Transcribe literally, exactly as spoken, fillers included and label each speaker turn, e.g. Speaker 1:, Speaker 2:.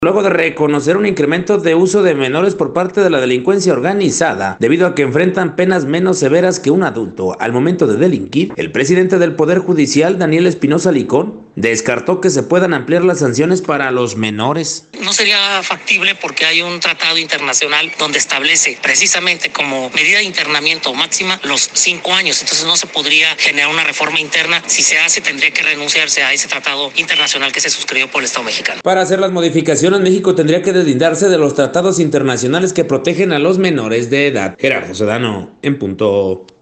Speaker 1: Luego de reconocer un incremento de uso de menores por parte de la delincuencia organizada, debido a que enfrentan penas menos severas que un adulto al momento de delinquir, el presidente del Poder Judicial, Daniel Espinosa Licón, descartó que se puedan ampliar las sanciones para los menores.
Speaker 2: No sería factible porque hay un tratado internacional donde establece precisamente como medida de internamiento máxima los cinco años, entonces no se podría generar una reforma interna. Si se hace, tendría que renunciarse a ese tratado internacional que se suscribió por el Estado mexicano.
Speaker 1: Para hacer las modificaciones, México tendría que deslindarse de los tratados internacionales que protegen a los menores de edad. Gerardo Sedano, en punto.